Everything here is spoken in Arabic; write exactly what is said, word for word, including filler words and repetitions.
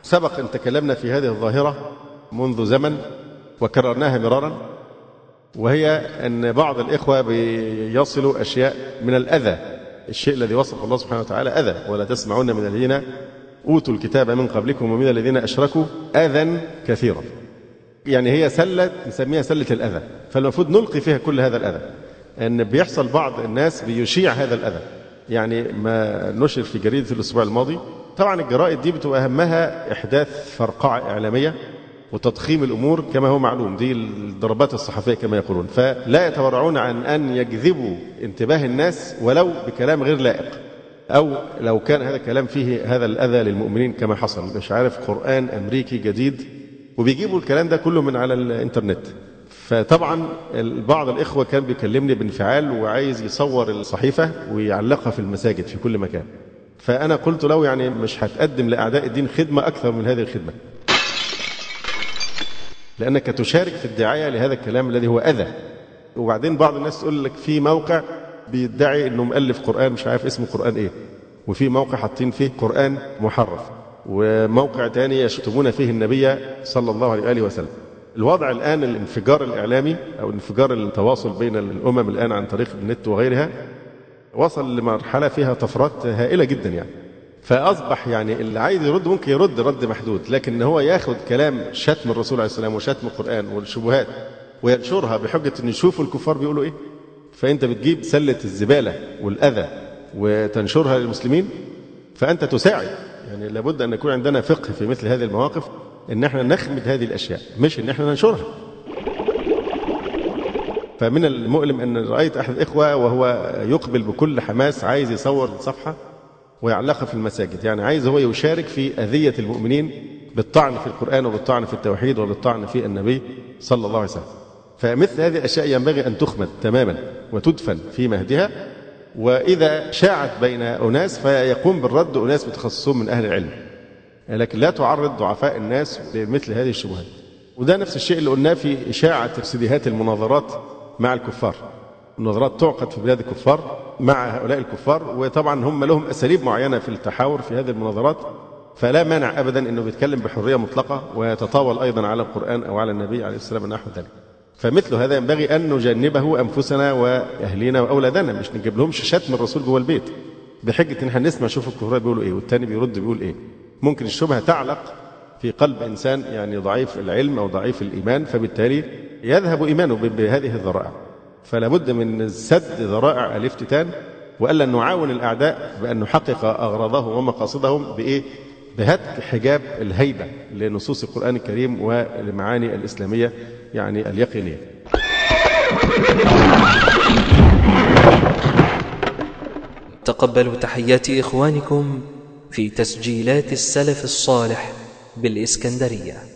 سبق أن تكلمنا في هذه الظاهرة منذ زمن وكررناها مرارا، وهي أن بعض الإخوة بيصلوا أشياء من الأذى، الشيء الذي وصف الله سبحانه وتعالى أذى، ولا تسمعون من الذين أوتوا الكتاب من قبلكم ومن الذين أشركوا أذى كثيرا. يعني هي سلة نسميها سلة الأذى، فالمفروض نلقي فيها كل هذا الأذى. أن بيحصل بعض الناس بيشيع هذا الأذى، يعني ما نشر في جريدة الأسبوع الماضي. طبعا الجرائد دي بتبقى أهمها إحداث فرقعة إعلامية وتضخيم الأمور كما هو معلوم، دي الضربات الصحفية كما يقولون، فلا يتورعون عن أن يجذبوا انتباه الناس ولو بكلام غير لائق، أو لو كان هذا الكلام فيه هذا الأذى للمؤمنين كما حصل، مش عارف قرآن أمريكي جديد، وبيجيبوا الكلام ده كله من على الإنترنت. فطبعا بعض الإخوة كان بيكلمني بانفعال وعايز يصور الصحيفة ويعلقها في المساجد في كل مكان، فأنا قلت له يعني مش هتقدم لأعداء الدين خدمة أكثر من هذه الخدمة، لأنك تشارك في الدعاية لهذا الكلام الذي هو أذى. وبعدين بعض الناس تقول لك في موقع بيدعي أنه مؤلف قرآن مش عارف اسمه قرآن إيه، وفي موقع حاطين فيه قرآن محرف، وموقع تاني يشتمون فيه النبي صلى الله عليه وآله وسلم. الوضع الآن الانفجار الإعلامي أو انفجار التواصل بين الأمم الآن عن طريق النت وغيرها وصل لمرحلة فيها طفرات هائلة جدا يعني. فأصبح يعني اللي عايز يرد ممكن يرد رد محدود، لكن هو ياخد كلام شتم الرسول عليه السلام وشتم القرآن والشبهات وينشرها بحجة أن يشوفوا الكفار بيقولوا إيه. فأنت بتجيب سلة الزبالة والأذى وتنشرها للمسلمين، فأنت تساعد. يعني لابد أن يكون عندنا فقه في مثل هذه المواقف، أن احنا نخمد هذه الأشياء مش أن احنا ننشرها. فمن المؤلم أن رأيت أحد الإخوة وهو يقبل بكل حماس عايز يصور الصفحة ويعلقها في المساجد، يعني عايز هو يشارك في أذية المؤمنين بالطعن في القرآن وبالطعن في التوحيد وبالطعن في النبي صلى الله عليه وسلم. فمثل هذه الأشياء ينبغي أن تخمد تماما وتدفن في مهدها، وإذا شاعت بين أناس فيقوم بالرد أناس متخصصون من أهل العلم، لكن لا تعرض ضعفاء الناس لمثل هذه الشبهات. وده نفس الشيء اللي قلناه في إشاعة سيديهات المناظرات مع الكفار. المناظرات تعقد في بلاد الكفار مع هؤلاء الكفار، وطبعا هم لهم أساليب معينة في التحاور في هذه المناظرات، فلا مانع أبدا أنه بيتكلم بحرية مطلقة ويتطاول أيضا على القرآن أو على النبي عليه السلام ونحو ذلك. فمثل هذا ينبغي أن نجنبه أنفسنا وأهلينا وأولادنا، مش نجيب لهمش شتم الرسول جوه البيت بحجة إن احنا نسمع شوف الكفار بيقولوا إيه والتاني بيرد بيقول إيه. ممكن الشبهة تعلق في قلب إنسان يعني ضعيف العلم أو ضعيف الإيمان، فبالتالي يذهب إيمانه بهذه الذرائع. فلا بد من سد ذرائع الافتتان، وألا نعاون الأعداء بأن نحقق أغراضهم ومقاصدهم بإيه؟ بهتك حجاب الهيبة لنصوص القرآن الكريم والمعاني الإسلامية يعني اليقينية. تقبلوا تحيات إخوانكم في تسجيلات السلف الصالح بالإسكندرية.